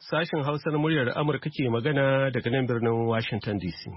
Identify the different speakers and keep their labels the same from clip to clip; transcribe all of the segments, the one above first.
Speaker 1: Sashen Hausa na muryar Amurka ke magana daga nan birnin Washington DC.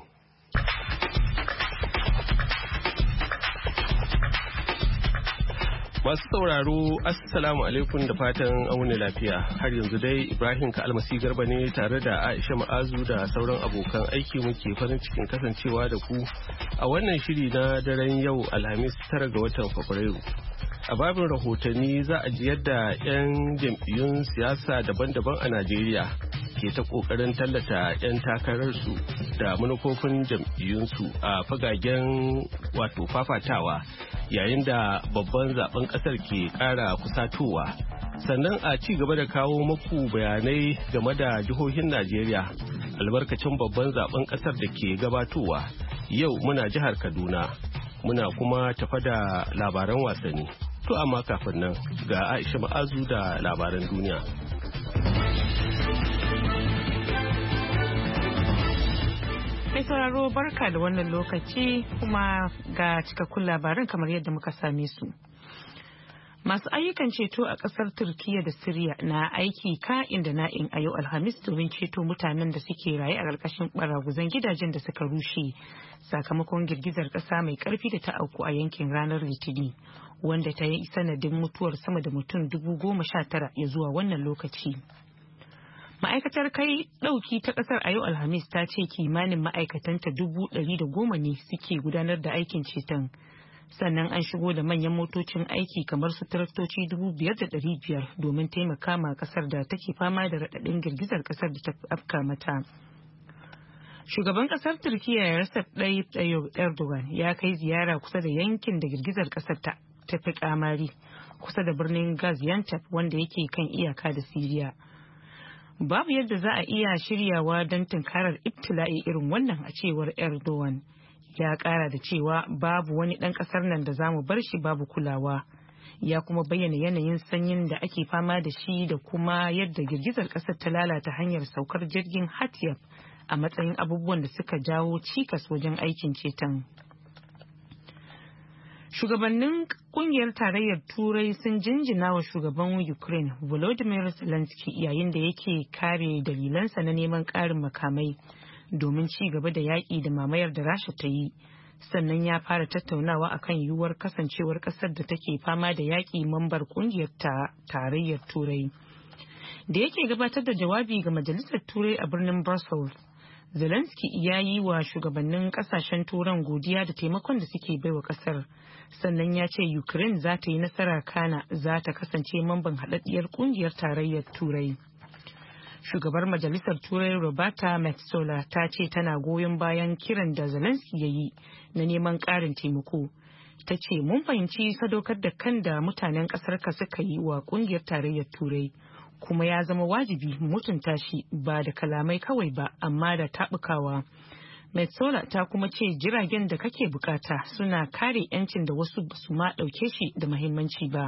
Speaker 1: Masu sauraro, Assalamu alaikum da fatan auni lafiya. Har yanzu dai Ibrahim Kalmasi Garba ne tare da Aisha Ma'azu da sauran abokan aiki muke farin cikin kasancewa da ku a wannan shiri na daren yau Alhamis 9 ga watan Fabrairu. A babin rahotanni za a ji yadda 'yan jam'iyyun siyasa daban-daban a Najeriya ke ta kokarin tallata 'yan takararsu da manufofin jam'iyyunsu a fagagen wato fafatawa yayin da babban zaben kasar ke kara kusatowa. Sannan a ci gaba da kawo maku bayanai game da jihohin Najeriya albarkacin babban zaben kasar da ke gabatowa. Yau muna jihar Kaduna, muna kuma tafa da labaran wasanni. To amma kafin nan ga Aisha Ma'azu da labaran duniya.
Speaker 2: Mai sauraro barka da wannan lokaci kuma ga cikakkun labaran kamar yadda muka same su. Masu ayyukan ceto a kasar Turkiyya da Siriya na aiki ka'in da na'in a yau Alhamis domin ceto mutanen da suke raye a ƙarƙashin baraguzan gidajen da suka rushe sakamakon girgizar ƙasa mai ƙarfi da ta auku a yankin ranar Litini, wanda ta yi sanadin mutuwar sama da mutum 19,000 ya zuwa wannan lokaci. Ma'aikatar kai ɗauki ta ƙasar a yau Alhamis ta ce kimanin ma'aikatanta 110,000 ne suke gudanar da aikin ceton. Sannan an shigo da manyan motocin aiki kamar su taraktoci 5,500 domin taimaka ma ƙasar da take fama da raɗaɗin girgizar ƙasar da ta afka mata. Shugaban ƙasar Turkiyya Recep Tayyip Erdogan ya kai ziyara kusa da yankin da girgizar ƙasar ta fi kamari kusa da birnin Gaziantep wanda yake kan iyaka da Siriya. Babu yadda za a iya shiryawa don tunkarar ibtila'i irin wannan a cewar Erdogan. Ya kara da cewa babu wani ɗan ƙasar nan da za mu bar shi babu kulawa. Ya kuma bayyana yanayin sanyin da ake fama da shi da kuma yadda girgizar ƙasar ta lalata hanyar saukar jirgin Hatiyaf a matsayin abubuwan da suka jawo cikas wajen aikin ceton. Shugabannin kungiyar tarayyar Turai sun jinjina wa shugaban Ukraine Volodymyr Zelensky yayin da yake kare dalilansa na neman ƙarin makamai domin ci gaba da yaƙi da mamayar da Rasha ta yi. Sannan ya fara tattaunawa akan yiwuwar kasancewar ƙasar da take fama da yaƙi mambar kungiyar tarayyar Turai. Da yake gabatar da jawabi ga Majalisar Turai a birnin Brussels, Zelensky ya yi wa shugabannin kasashen turan godiya da taimakon da suke baiwa kasar. Sannan ya ce Ukraine za ta yi nasara kana za ta kasance mamban haɗaɗɗiyar ƙungiyar tarayyar Turai. Shugabar Majalisar Turai Roberta Metsola ta ce tana goyon bayan kiran da Zelensky ya yi na neman ƙarin taimako. Ta ce mun fahimci sadaukar da kan da mutanen ƙasarka suka yi wa ƙungiyar tarayyar Turai. Kuma ya zama wajibi mutunta shi ba da kalamai kawai ba amma da taɓukawa. Metsola ta kuma ce jiragen da kake bukata suna kare 'yancin da wasu basu ma ɗauke shi da mahimmanci ba.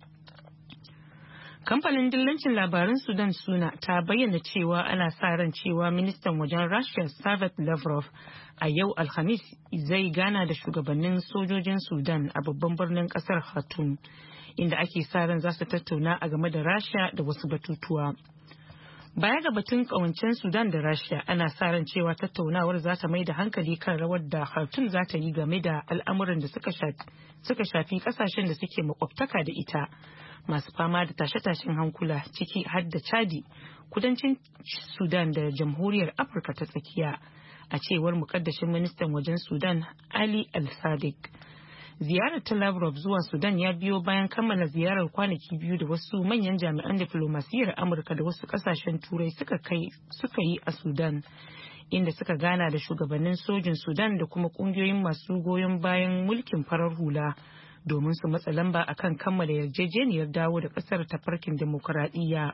Speaker 2: Kamfanin dillancin labaran Sudan Suna ta bayyana cewa ana sa ran cewa ministan wajen Rasha Sergei Lavrov a yau Alhamis zai gana da shugabannin sojojin Sudan a babban birnin kasar Khartoum, inda ake sa ran za su tattauna a game da Rasha da wasu batutuwa. Baya ga batun kawancen Sudan da Rasha, ana sa ran cewa tattaunawar za ta mai da hankali kan rawar da Khartoum za ta yi game da al'amuran da suka shafi kasashen da suke makwabtaka da ita masu fama da tashe-tashen hankula, ciki har da Chadi, kudancin Sudan da Jamhuriyar Afirka ta Tsakiya, a cewar mukaddashin ministan wajen Sudan Ali Al-Sadiq. Ziyarar ta Lavrov zuwa Sudan ya biyo bayan kammala ziyarar kwanaki biyu da wasu manyan jami'an diflomasiyyar Amurka da wasu kasashen Turai suka yi a Sudan, inda suka gana da shugabannin sojin Sudan da kuma kungiyoyin masu goyon bayan mulkin farar hula domin su matsa lamba akan kammala yarjejeniyar dawo da kasar ta farkin demokuraɗiyya.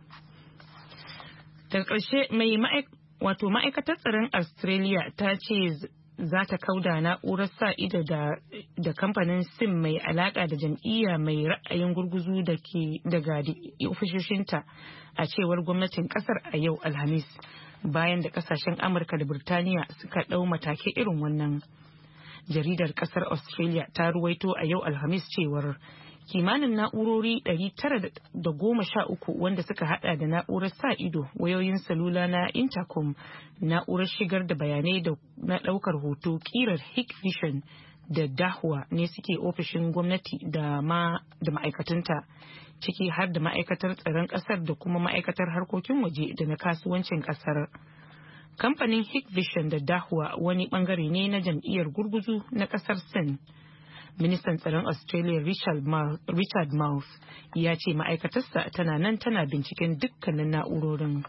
Speaker 2: Daga ƙarshe ma'aikatar tsaron Australia ta ce za ta kauda na'urar sa ido da kamfanin sim mai alaka da jam'iyya mai ra'ayin gurguzu daga ofishoshinta, a cewar gwamnatin kasar a yau Alhamis, bayan da kasashen Amurka da Birtaniya suka ɗau matake irin wannan. Jaridar kasar Australia ta ruwaito a yau Alhamis cewar kimanin na'urori 913 wanda suka hada da na'urar sa ido, wayoyin salula na intercom, na'urar shigar da bayanai da na daukar hoto kirar Hikvision da Dahua ne suke ofishin gwamnati da ma'aikatanta, ciki har da ma'aikatar tsaron kasar da kuma ma'aikatar harkokin waje da na kasuwancin kasar. Kamfanin Hikvision da Dahua wani bangare ne na jam'iyyar gurguzu na kasar Sin. Ministan tsaron Australia Richard Marles ya ce ma'aikatarsa tana nan tana binciken dukkanin na'urorin.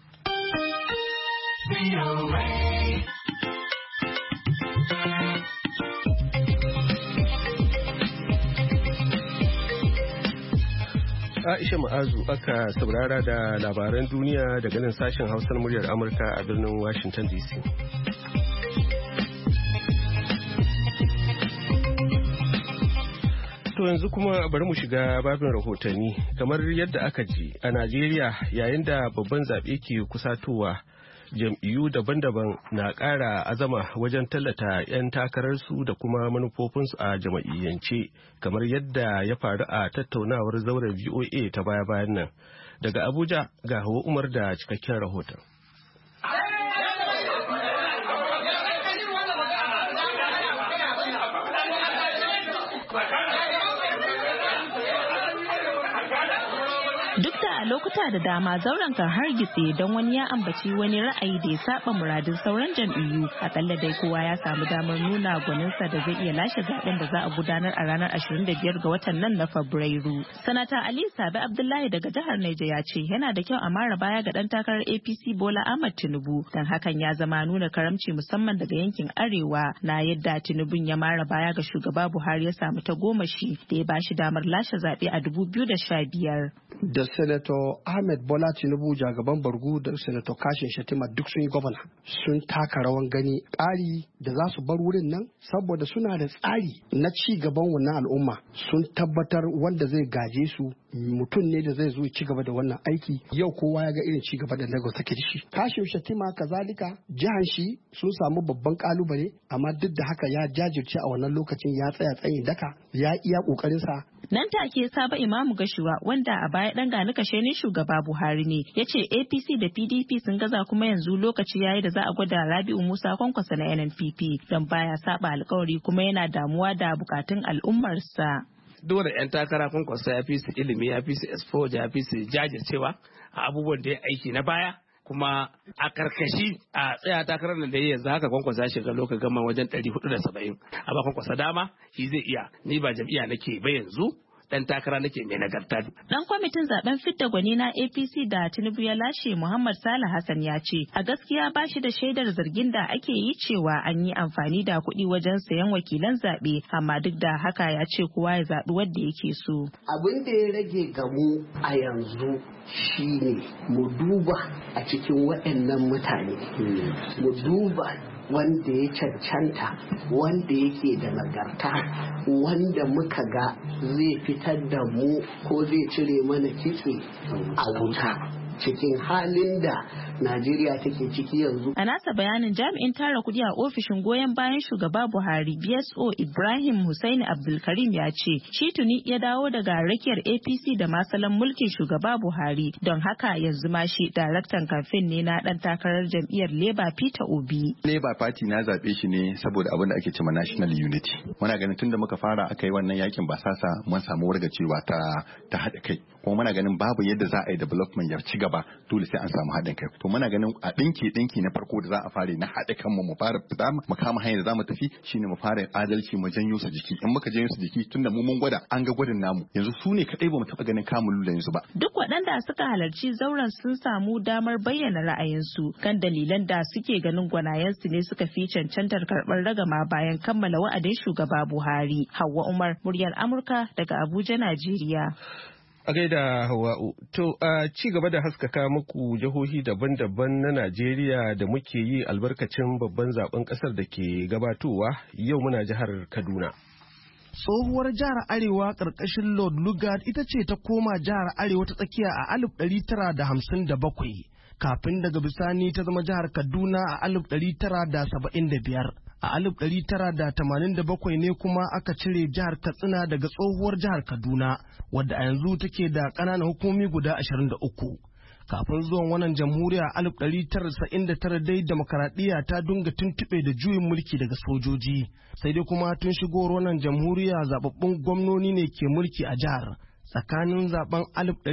Speaker 1: Aisha Ma'azu aka saurara da labaran duniya daga nan sashen Hausar muryar Amurka a birnin Washington DC. To yanzu kuma bari mu shiga babin rahotanni. Kamar yadda aka ji a Najeriya, yayin da babban zaɓe ke kusatowa, jam'iyyu daban-daban na ƙara azama wajen tallata 'yan takararsu da kuma manufofinsu a jama'iyyance, kamar yadda ya faru a tattaunawar zauren VOA ta baya-bayan nan. Daga Abuja ga Hawa Umar da cikakken rahoton.
Speaker 3: Duk da a lokuta da dama zauren kan hargitse don wani ya ambaci wani ra'ayi da ya saba muradin sauran jam'iyyu, akalla dai kowa ya samu damar nuna gwaninsa da zai iya lashe zaben da za a gudanar a ranar 25 ga watan nan na Fabrairu. Sanata Ali Sabi Abdullahi daga jihar Niger ya ce yana da kyau a mara baya ga dan takarar APC Bola Ahmed Tinubu, dan hakan ya zama nuna karamci musamman daga yankin Arewa na yadda Tinubu ya mara baya ga shugaba Buhari ya samu tagomashi da ya bashi damar lashe zabe a 2015.
Speaker 4: Da Senator Ahmed Bola Tinubu jagaban Bargu da Senator Kashim Shettima duk sun yi gwamna, sun taka rawan gani ƙari da za su bar wurin nan saboda suna da tsari na ci gaban wannan al'umma. Sun tabbatar wanda zai gaje su mutum ne da zai zo ci gaba da wannan aiki. Yau kowa ya ga irin ci gaba da Lagos take da shi. Kashim Shettima kazalika jihar shi sun samu babban kalubale, amma duk da haka ya jajirce a wannan lokacin, ya tsaya tsayin daka, ya iya kokarin sa.
Speaker 3: Nan take Sabo Imamu Gashuwa wanda a baya dan gani kashe ne shugaba Buhari ne, ya ce APC da PDP sun gaza kuma yanzu lokaci yayi da za a gwada Rabi'u Musa Kwankwasa na NNPP don baya saba alkawari kuma yana damuwa da bukatun al'ummarsa.
Speaker 5: Dole 'yan takara Kwankwasa ya fi su ilimi, ya fi su exposure, ya fi su jajircewa a abubuwan da ya aiki na baya. Kuma a karkashi a tsaya takarar da ya yanzu haka Kwankwasa shiga lokacin gama wajen 470, a ba Kwankwasa dama shi zai iya. Ni ba jam'iyya nake ba yanzu, dan takara nake mai nagarta.
Speaker 3: Dan kwamitin zaben fidda gwani na APC da Tinubu ya lashe Muhammad Salih Hassan ya ce a gaskiya ba shi da shaidar zargin da ake yi cewa an yi amfani da kuɗi wajen sayan wakilan zaɓe, amma duk da haka ya ce kowa ya zaɓi wanda yake so.
Speaker 6: Abin da ya rage gamu a yanzu shine mu duba a cikin waɗannan mutane, mu duba wanda ya cancanta, wanda yake da nagarta, wanda muka ga zai fitar da mu ko zai cire mana kitse a wuta cikin halin da Najeriya take ciki yanzu.
Speaker 3: A nasa bayanin jami'in tara kudi a ofishin goyon bayan shugaba Buhari BSO Ibrahim Hussaini Abdulkarim ya ce shi tuni ya dawo daga rakiyar APC da masalan mulkin shugaba Buhari, don haka yanzu ma shi daraktan kamfen ne na dan takarar jam'iyyar Labour Peter Obi.
Speaker 7: Labour Party na zabe shi ne saboda abin da ake cewa National Unity. Muna ganin tunda muka fara aka yi wannan yakin basasa mun samu wargacewa ta haɗa kai. Kuma muna ganin babu yadda za a yi development ya ci gaba dole sai an samu haɗin kai. To muna ganin a ɗinki na farko da za a fara na haɗe kanmu mu fara fita mu kama hanyar da za mu tafi shine mu fara adalci mu janyo su jiki. In muka janyo su jiki tunda mu mun gwada an ga gwadin namu, yanzu su ne kaɗai ba mu taɓa ganin kamun lulayen su ba.
Speaker 3: Duk waɗanda suka halarci zauren sun samu damar bayyana ra'ayinsu kan dalilan da suke ganin gwanayensu ne suka fi cancantar karɓar ragama bayan kammala wa'adin shugaba Buhari. Hauwa Umar, muryar Amurka daga Abuja, Najeriya.
Speaker 1: A gaida Hawa'u, to a ci gaba da haskaka muku jihohi daban-daban na Najeriya da muke yi albarkacin babban zaben kasar da ke gabatowa, yau muna jihar Kaduna.
Speaker 8: Tsohuwar jihar Arewa ƙarƙashin Lord Lugard ita ce ta koma jihar Arewa ta tsakiya a 1957, kafin daga bisani ta zama jihar Kaduna a 1975. A 1987 ne kuma aka cire jihar Katsina daga tsohuwar jihar Kaduna, wadda a yanzu take da ƙananan hukumomi guda 23. Kafin zuwan wannan jamhuriya 1999 dai demokaradiyya ta dunga tuntuɓe da juyin mulki daga sojoji. Sai dai kuma tun shigowar wannan jamhuriya zababbun gwamnoni ne ke mulki a jihar. Tsakanin zaben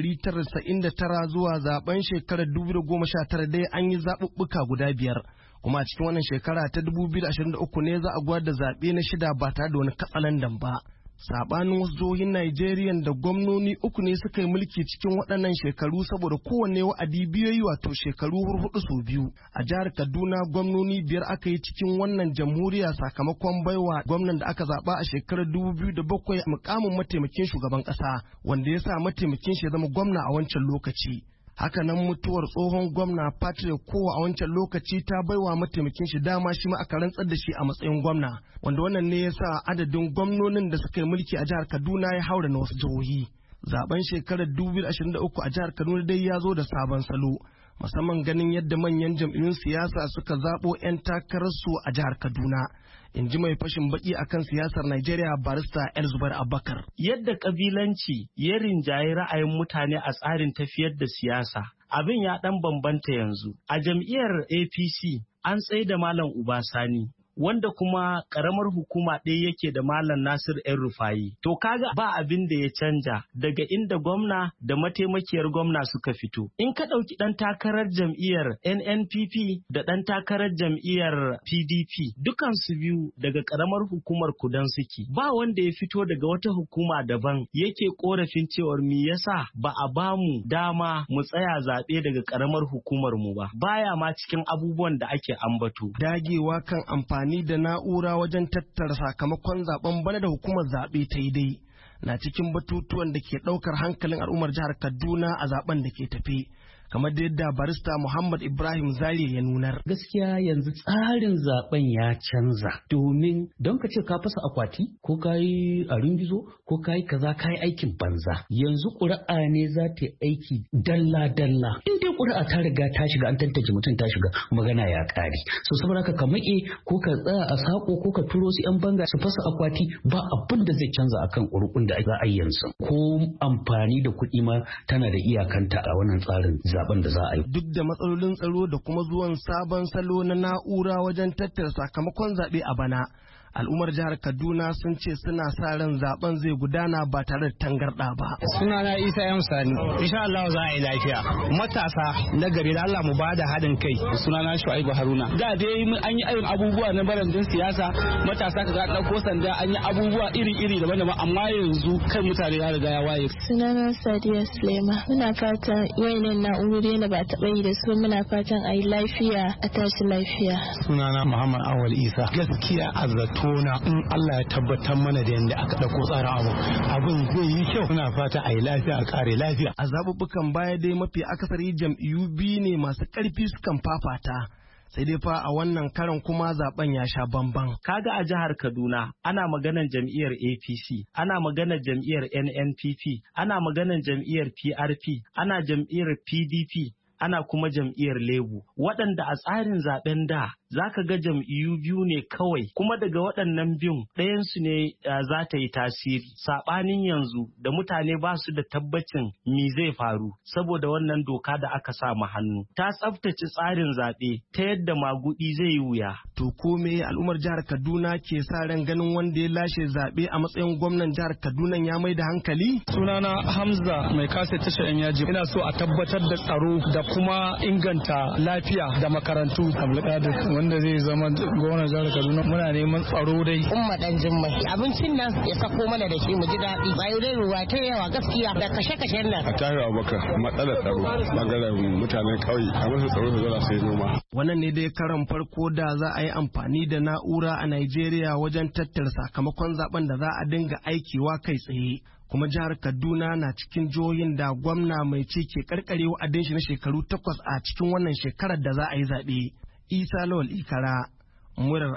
Speaker 8: 1999 zuwa zaben shekarar 2019 dai an yi zaɓuɓɓuka guda 5. Kuma a cikin wannan shekara ta 2023 ne za a gwada zaɓe na 6 ba tare da wani katsalandan ba. Sabanin wasu jihohin Najeriya da gwamnoni 3 ne suka yi mulki cikin waɗannan shekaru saboda kowanne wa'adi biyu wato shekaru 4 sau 2. A jihar Kaduna gwamnoni 5 aka yi cikin wannan jamhuriya sakamakon baiwa gwamnan da aka zaba a shekarar 2007 mukamin mataimakin shugaban ƙasa, wanda ya sa mataimakin shi ya zama gwamna a wancan lokaci. Haka nan mutuwar tsohon gwamna Patrick Kowa a wancan lokaci ta baiwa mataimakin shi dama shi ma aka rantsar da shi a matsayin gwamna, wanda wannan ne ya sa adadin gwamnonin da suka yi mulki a jihar Kaduna ya haura na wasu jihohi. Zaben shekarar 2023 a jihar Kaduna dai ya zo da sabon salo, musamman ganin yadda manyan jam'iyyun siyasa suka zabo 'yan takararsu a jihar Kaduna. In ji mai fashin baki akan siyasar Najeriya barista Elzubar Abubakar.
Speaker 9: Yadda kabilanci ya rinjaye ra'ayin mutane a tsarin tafiyar da siyasa, abin ya dan bambanta yanzu. A jam'iyyar APC an tsaye da Malam Uba Sani, wanda kuma karamar hukuma ɗaya yake da Malam Nasir ‘yan Rufayi. To kaga ba abin da ya canja daga inda gwamna da mataimakiyar gwamna suka fito. In ka ɗauki ɗan takarar jam'iyyar NNPP da ɗan takarar jam'iyyar PDP, dukansu biyu daga karamar hukumar Kudan suke. Ba wanda ya fito daga wata hukuma daban yake korafin cewar me yasa ba a bamu dama mu tsaya zaɓe daga karamar hukumar mu ba. Baya ma cikin abubuwan da ake ambato.
Speaker 8: Dagewa kan amfani da na'ura wajen tattara sakamakon zaben bana da hukumar zaɓe ta yi dai na cikin batutuwan da ke ɗaukar hankalin al'ummar jihar Kaduna a zaben da ke tafe. Kamar da yadda barista Muhammad Ibrahim Zariya ya nunar.
Speaker 10: Gaskiya yanzu tsarin zaben ya canza, domin don ka ce ka fasa akwati ko ka yi a ringizo ko ka yi kaza ka yi aikin banza. Yanzu ƙuri'a ne za ta yi aiki dalla-dalla. In dai ƙuri'a ta riga ta shiga, an tantance mutum ta shiga, magana ya ƙare. So saboda ka maƙe ko ka tsaya a saƙo ko ka turo su 'yan banga su fasa akwati, ba abin da zai canza akan ƙuri'un da za a yi yanzu. Ko amfani da kuɗi ma tana da iyakanta a wannan tsarin zaben da za a yi.
Speaker 8: Duk da matsalolin tsaro da kuma zuwan sabon salo na na'ura wajen tattara sakamakon zaɓe a bana, al'ummar jihar Kaduna sun ce suna sa ran zaben zai gudana ba tare da tangarɗa ba.
Speaker 11: Sunana Isa M Sani. Insha Allah za a yi lafiya. Matasa na gari da Allah mu ba da haɗin kai. Sunana Shu'aibu Haruna. Da dai an yi irin abubuwa na barandin siyasa, matasa ka ga ɗauko sanda, an yi abubuwa iri-iri daban-daban, amma yanzu kan mutane ya riga ya waye.
Speaker 12: Sunana Sadiya Sulema. Muna fatan wayannan na'urori na ba taɓa yi da su, muna fatan a yi lafiya a tashi lafiya.
Speaker 11: Sunana Muhammad Awal Isa. Gaskiya azzatu tona in Allah ya tabbatar mana da yadda aka ɗauko tsarin abin zai yi kyau. Muna fata a yi lafiya a kare lafiya.
Speaker 8: A zaɓuɓɓukan baya dai mafi akasari jam'iyyu biyu ne masu ƙarfi sukan fafata. Sai dai fa a wannan karan kuma zaben ya sha bamban.
Speaker 9: Kaga a jihar Kaduna ana maganar jam'iyyar APC, ana maganar jam'iyyar NNPP, ana maganar jam'iyyar PRP, ana jam'iyyar PDP, ana kuma jam'iyyar Labour, waɗanda a tsarin zaben da za ka ga jam'iyyu biyu ne kawai, kuma daga waɗannan biyun ɗayansu ne za ta yi tasiri. Saɓanin yanzu da mutane ba su da tabbacin me zai faru saboda wannan doka da aka sa ma hannu. Ta tsaftace tsarin zaɓe ta yadda magudi zai yi wuya.
Speaker 8: To ko me al'ummar jihar Kaduna ke sa ran ganin wanda ya lashe zaɓe a matsayin gwamnan jihar Kaduna ya mai da hankali?
Speaker 11: Sunana Hamza mai kasa tashar yan yaji. Ina so a tabbatar da tsaro da kuma inganta lafiya da makarantu. Abdulkadir wanda zai zama gwamnan jihar Kaduna, muna neman tsaro dai.
Speaker 13: Umma dan Jummai, abincin nan ya sako mana da shi mu ji daɗi. Bayo dai ruwa ta yawa gaskiya da kashe-kashen nan.
Speaker 14: A Tahir Abubakar, matsalar tsaro bangaren mutanen ƙauye, a musu tsaro su zara sai noma.
Speaker 8: Wannan ne dai karan farko da za a yi amfani da na'ura a Najeriya wajen tattara sakamakon zaben da za a dinga aikiwa kai tsaye. Kuma jihar Kaduna na cikin jihohin da gwamna mai ci ke karkare wa'adin shi na shekaru 8 a cikin wannan shekarar da za a yi zaɓe. Isa Lawal Ikara, murar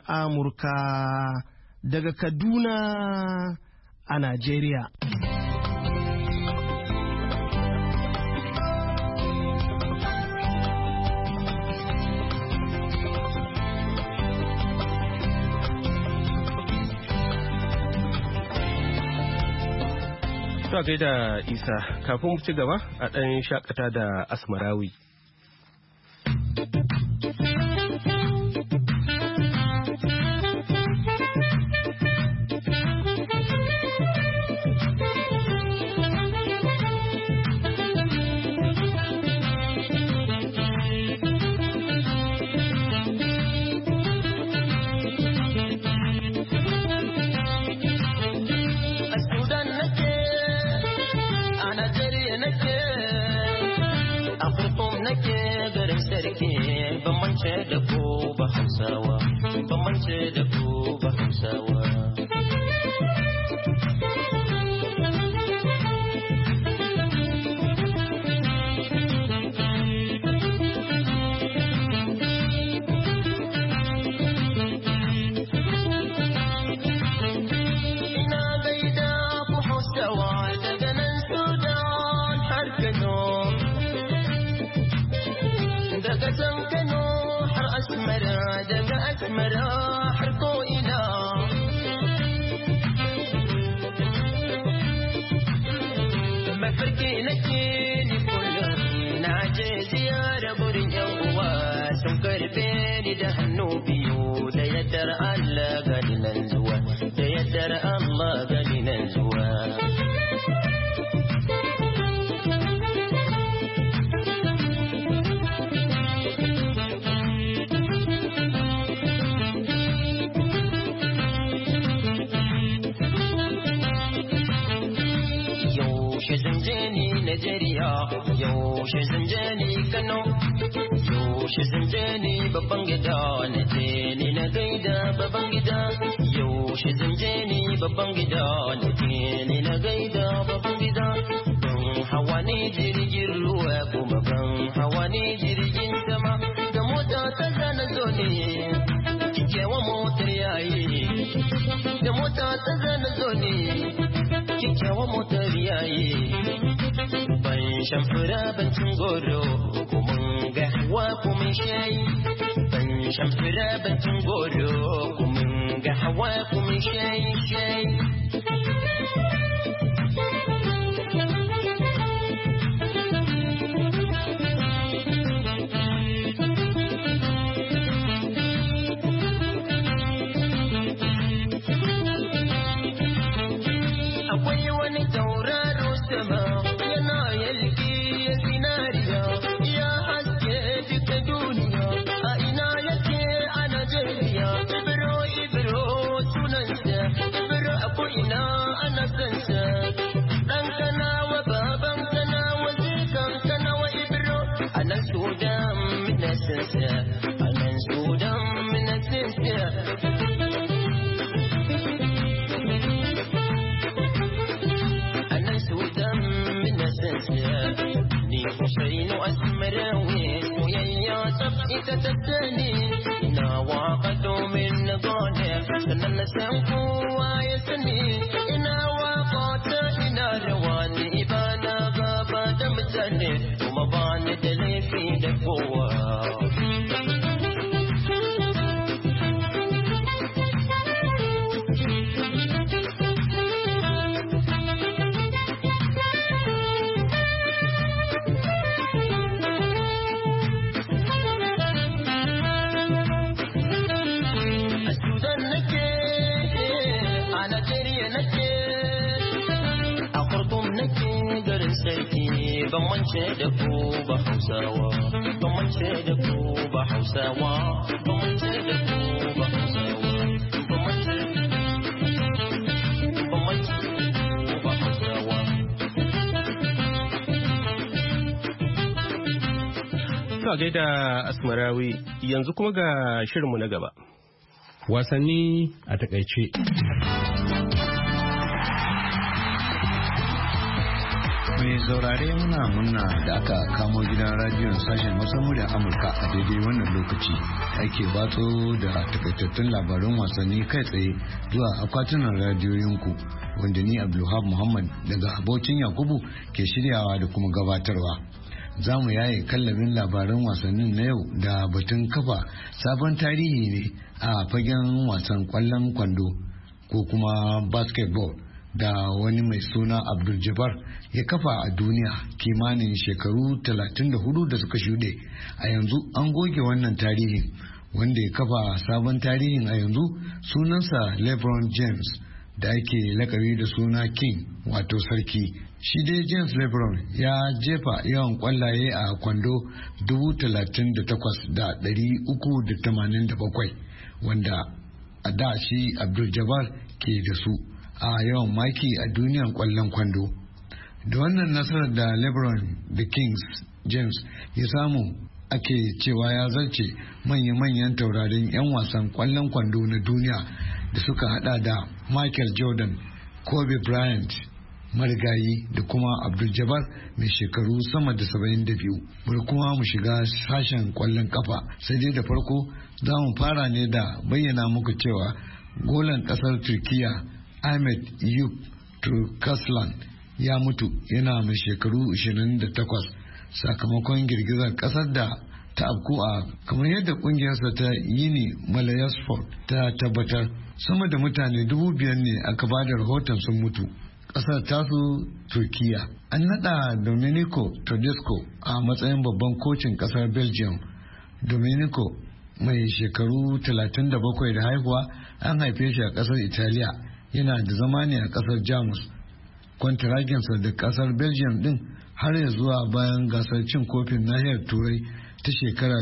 Speaker 8: Amurka daga Kaduna a Najeriya.
Speaker 1: To gaida Isa, kafin mu ci gaba a ɗan shakata da Asmarawi.
Speaker 15: da ku ba Hausawa, ban mance da ku ba Hausawa. Da hannu biyu da yaddar Allah gani nan zuwa, da yaddar Allah gani nan zuwa. Yaushe zanje ni Najeriya, yaushe zanje ni Kano, yaushe zanje ni babban gida na je ni na gaida babban gida, yaushe zanje ni babban gida na je ni na gaida babban gida. Ban hawa ne jirgin ruwa kuma ban hawa ne jirgin sama, da mota ta zana zo ne kikewa motar yayi, da mota ta zana zo ne kikewa motar yayi. Ban shan fura ban cin goro kuma ga hawa kuma shayi, ban shan fura ban cin goro kuma ga hawa kuma shayi shayi. Akwai wani tauraro sama yana yalki ya zinariya, ya haske duka duniya, a ina yake a Najeriya. Ibro Ibro sunansa, Ibro a ko'ina ana sansa, ɗan Kanawa baban Kanawa zikan Kanawa Ibro, a nan Sudan mina sansa, a nan Sudan mina sansa. Ni Husainu Asmarawi soyayya tsaf ita ta sani, ina waka domin na gode sannan na san kowa ya sani, ina waka ta ina rawa ni ba na gaba da mutane kuma ba ni da laifi da kowa. Ban mance da ku ba Hausawa, ban mance da ku ba Hausawa, ban mance da ku ba Hausawa, ban mance da ku ba Hausawa.
Speaker 1: To gaida Asmarawi, yanzu kuma ga shirinmu na gaba.
Speaker 16: Wasanni a takaice.
Speaker 17: Mai saurare muna da aka kamo gidan radiyon sashen musamman da Amurka a daidai wannan lokaci ake batso da takaitattun labaran wasanni kai tsaye zuwa akwatunan radiyoyinku, wanda ni Abdulhab Muhammad daga abocin Yakubu ke shiryawa da kuma gabatarwa. Za mu yaye kallabin labaran wasannin na yau da batun kafa sabon tarihi ne a fagen wasan kwallon kwando ko kuma basketball da wani mai suna Abdul Jabbar ya kafa a duniya kimanin shekaru 34 da suka shuɗe. A yanzu an goge wannan tarihin. Wanda ya kafa sabon tarihin a yanzu sunansa LeBron James da ake lakabi da suna King wato sarki. Shi dai James LeBron ya jefa yawan kwallaye a kwando 38,387 wanda a da shi Abdul Jabbar ke da su a yawan maki a duniyan kwallon kwando. Da wannan nasarar da LeBron da Kings James ya samu ake cewa ya zarce manya-manyan taurarin 'yan wasan kwallon kwando na duniya da suka hada da Michael Jordan, Kobe Bryant, marigayi da kuma Abdul Jabbar mai shekaru sama da 72. Bari kuma mu shiga sashen kwallon kafa, sai dai da farko za mu fara ne da bayyana muku cewa golan kasar Turkiya Ahmet Yuk Turkaslan ya mutu yana mai shekaru 28 sakamakon girgizar kasar da ta afku a kamar yadda kungiyarsa ta Yini Malayaspor ta tabbatar. Sama da mutane 5,000 ne aka ba da rahoton sun mutu. Kasar tasu Turkiya an nada Domenico Tedesco a matsayin babban kocin kasar Belgium. Domenico mai shekaru 37 da haihuwa an haife shi a kasar Italiya, yana da zama ne a kasar Jamus. Kwantaraginsa da kasar Belgium din har ya zuwa bayan gasar cin kofin nahiyar Turai ta shekara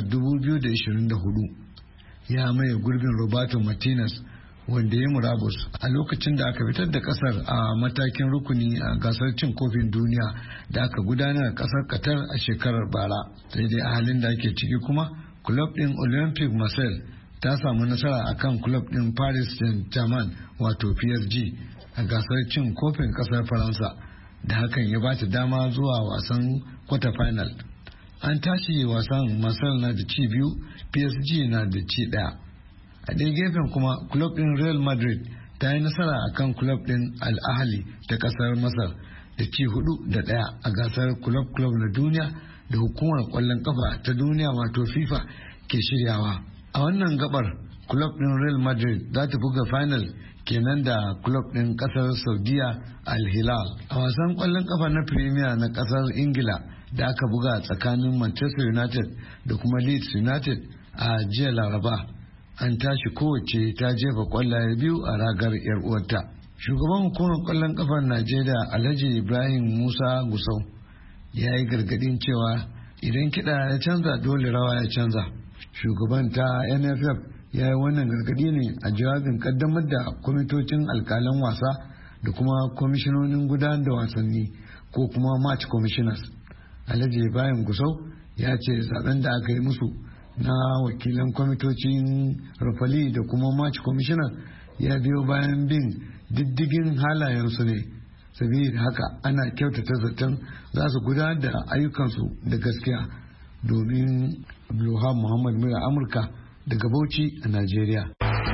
Speaker 17: 2024 ya maye gurbin Roberto Martinez wanda ya murabus a lokacin da aka fitar da kasar a matakin rukuni a gasar cin kofin duniya da aka gudanar a kasar Qatar a shekarar bara. Sai dai a halin da ake ciki kuma club din Olympique Marseille ta samu nasara akan club din Paris Saint-Germain wato PSG a gasar cin kofin kasar Faransa, da hakan ya bata dama zuwa wasan quarter final. An tashi wasan Marseille na da ci 2, PSG na da ci 1. A ɗaya gefen kuma club din Real Madrid ta yi nasara akan club din Al Ahly ta kasar Masar da ci 4-1 a gasar club na duniya da hukumar kwallon kafa ta duniya wato FIFA ke shiryawa. A wannan gabar club din Real Madrid za ta buga final kenan da club din kasar Saudiya Al Hilal. A wasan kwallon kafa na Premier na kasar Ingila da aka buga tsakanin Manchester United da kuma Leeds United a jiya Laraba, an tashi kowace ta jefa kwallaye 2 a ragar yar uwarta. Shugaban hukumar kwallon kafar Najeriya Alhaji Ibrahim Musa Gusau ya yi gargadin cewa idan kiɗa ya canza dole rawa ya canza. Shugaban ta NFF ya yi wannan gargadi ne a jawabin kaddamar da kwamitocin alkalan wasa da kuma kwamishinonin gudanar da wasanni ko kuma match commissioners. Alhaji Ibrahim Gusau ya ce zaben da aka yi musu na wakilan kwamitocin rufali da kuma match commissioner ya biyo bayan bin diddigin halayensu ne, saboda haka ana kyautata zaton za su gudanar da ayyukansu da gaskiya. Domin Abdulhamid Muhammad Mura Amurka daga Bauchi a Najeriya.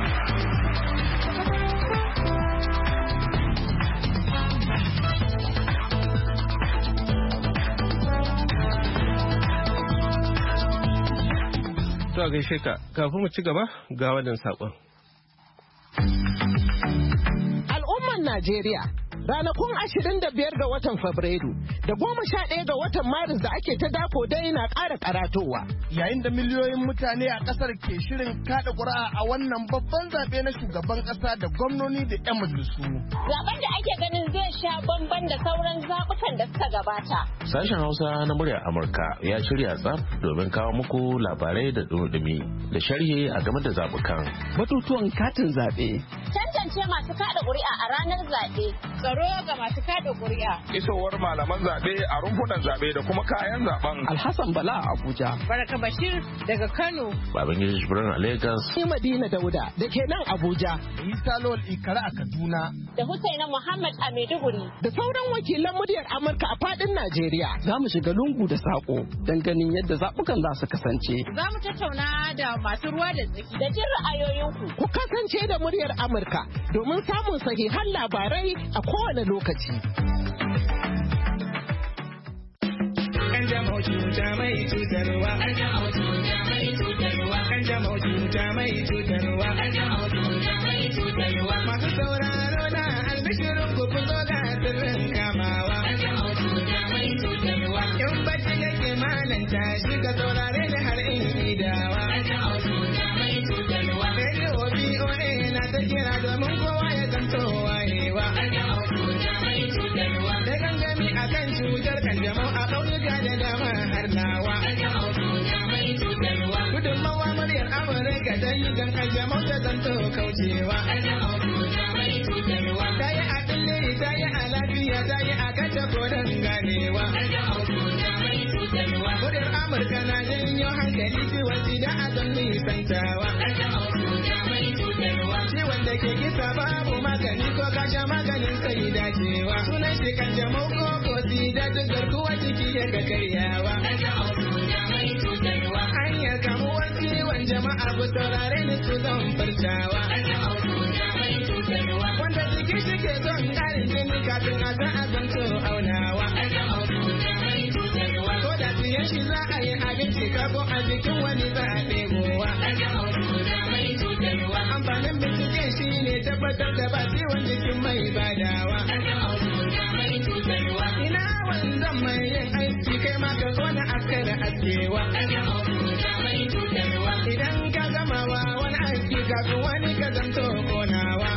Speaker 1: To a gaishe ka, kafin mu ci gaba ga wannan saƙon.
Speaker 18: Al'umman Najeriya, ranakun 25 ga watan Fabrairu da 11 ga watan Maris da ake ta dako dai na ƙara karatowa.
Speaker 8: Yayin da miliyoyin mutane a ƙasar ke shirin kada ƙuri'a a wannan babban zaɓe na shugaban ƙasa da gwamnoni da 'yan majalisu.
Speaker 19: Zaben da ake ganin zai sha bamban da sauran zaɓukan da suka gabata.
Speaker 20: Sashen Hausa na muryar Amurka ya shirya tsaf domin kawo muku labarai da dumi da sharhi a game da zaɓukan.
Speaker 18: Batutuwan katin zaɓe.
Speaker 19: Tantance masu kada ƙuri'a a ranar zaɓe. Tsaro ga masu kada ƙuri'a.
Speaker 21: Isowar malaman zaɓe a rumfunan zaɓe da kuma kayan zaɓen.
Speaker 18: Alhassan Bala a Abuja.
Speaker 19: Baraka Bashir daga Kano.
Speaker 20: Babangida Jibrin a Lagos.
Speaker 18: Ni Madina Dauda da ke nan Abuja.
Speaker 8: Isa Lawal Ikara a Kaduna.
Speaker 19: Da Husaina Muhammad a Maiduguri.
Speaker 18: Da sauran wakilan muryar Amurka a faɗin Najeriya. Za mu shiga lungu da saƙo don ganin yadda zaɓukan za su kasance.
Speaker 19: Za mu tattauna da masu ruwa da tsaki da jin ra'ayoyinku.
Speaker 18: Ku kasance da muryar Amurka domin samun sahihan labarai a kowane lokaci.
Speaker 22: Kanjamau cuta mai cutarwa. Kanjamau cuta mai cutarwa. Kanjamau cuta mai cutarwa. Kanjamau cuta mai cutarwa. Masu sauraro na albishirin ku zo tashi ka saurare ni har in idawa. Radio BOA na ta kira domin kowa ya zanto wayewa. Da gangami a kan cutar kanjamau a ƙauyuka da dama har nawa. Gudunmawa muryar Amurka ta yi don kanjamau ta zanto kaucewa. Ta yi a ɗille, ta yi a lafiya, ta yi a kace koren ganewa. Muryar Amurka na janyo hankali ciwon sida a zan nisantawa. Ciwon da ke kisa babu magani ko kasha maganin sai dacewa. Sunan shi kanjamau ko sida duk garkuwa jiki daga karyawa. Hanyar kamuwar ciwon jama'a ku saurare ni su zan furtawa. Wanda jiki shi ke son ƙarin jini kafin a san azanto aunawa. Ko da siyan shi za a yi abinci ko a jikin wani za a ɗebowa. Amfanin binciken shi ne tabbatar da ba ciwon jikin mai badawa. Ina wanzan mai yin aiki kai ma ka kona askara askewa. Idan ka gamawa wani aiki kafin wani ka zanto konawa.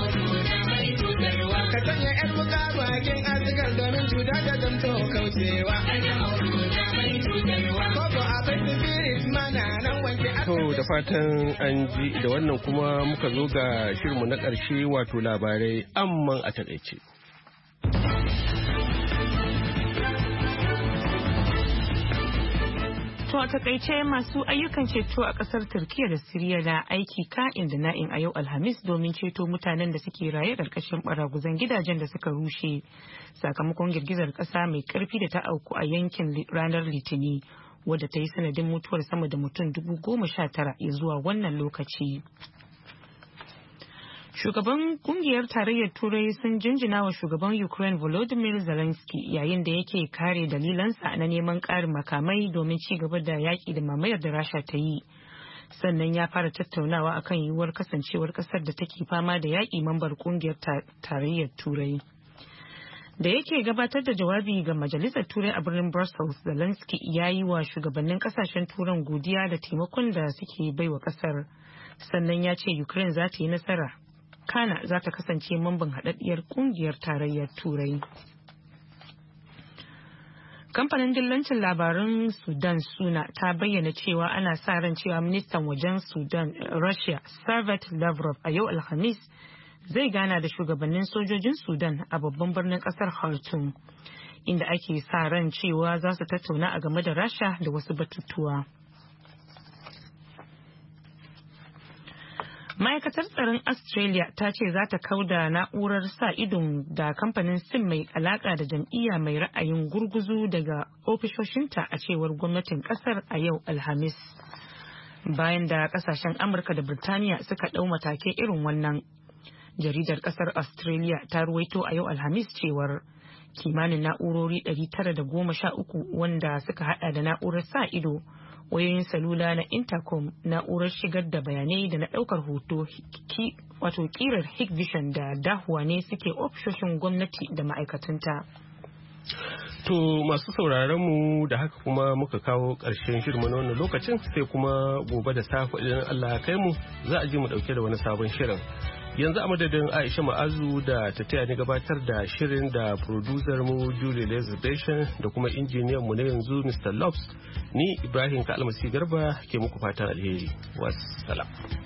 Speaker 22: Ka sanya 'yar wuka bakin asikar domin cuta ta zanto kaucewa. Koko akwai spirit mana nan wanke
Speaker 1: To da fatan an ji da wannan kuma muka zo ga shirinmu na ƙarshe wato labarai amman a taƙaice.
Speaker 2: To a takaice masu ayyukan ceto a kasar Turkiyya da Siriya na aiki ka'in da na'in a yau Alhamis domin ceto mutanen da suke raye karkashin baraguzan gidajen da suka rushe sakamakon girgizar kasa mai karfi da ta auku a yankin ranar Litini wadda ta yi sanadin mutuwar sama da mutum 19,000 ya zuwa wannan lokaci. Shugaban kungiyar tarayyar Turai sun jinjina wa shugaban Ukraine Volodymyr Zelensky yayin da yake kare dalilansa na neman ƙarin makamai domin ci gaba da yaƙi da mamayar da Rasha ta yi. Sannan ya fara tattaunawa akan yiwuwar kasancewar ƙasar da take fama da yaƙi mambar kungiyar tarayyar Turai. Da yake gabatar da jawabi ga Majalisar Turai a birnin Brussels, Zelensky ya yi wa shugabannin kasashen Turan godiya da taimakon da suke baiwa ƙasar. Sannan ya ce Ukraine za ta yi nasara. Kana za ta kasance mamban haɗaɗɗiyar ƙungiyar tarayyar Turai. Kamfanin dillancin labarun Sudan Suna ta bayyana cewa ana sa ran cewa ministan wajen Sudan Russia Servet Lavrov a yau Alhamis zai gana da shugabannin sojojin Sudan a babban birnin ƙasar Khartoum, inda ake sa ran cewa za su tattauna a game da Rasha da wasu batutuwa. Ma'aikatar tsaron Australia ta ce za ta kauda na'urar sa idon da kamfanin SIM mai alaka da jam'iyya mai ra'ayin gurguzu daga ofishoshinta a cewar gwamnatin kasar a yau Alhamis. Bayan da kasashen Amurka da Birtaniya suka ɗau matakai irin wannan, jaridar kasar Australia ta ruwaito a yau Alhamis cewar kimanin na'urori 913 wanda suka hada da na'urar sa ido, wayoyin salula na intercom, na'urar shigar da bayanai da na daukar hoto wato kirar Hikvision da Dahua ne suke ofishoshin gwamnati da ma'aikatanta.
Speaker 1: To masu sauraron mu da haka kuma muka kawo ƙarshen shirin na wannan lokacin, sai kuma gobe da safe idan Allah ya kai mu za a ji mu dauke da wani sabon shirin. Yanzu a madadin Aisha Ma'azu da ta taya ni gabatar da shirin da producer mu Julie Lesbation da kuma injiniyan mu na yanzu Mr. Lobs, ni Ibrahim Kalmasi Garba ke muku fatan alheri. Wassalam.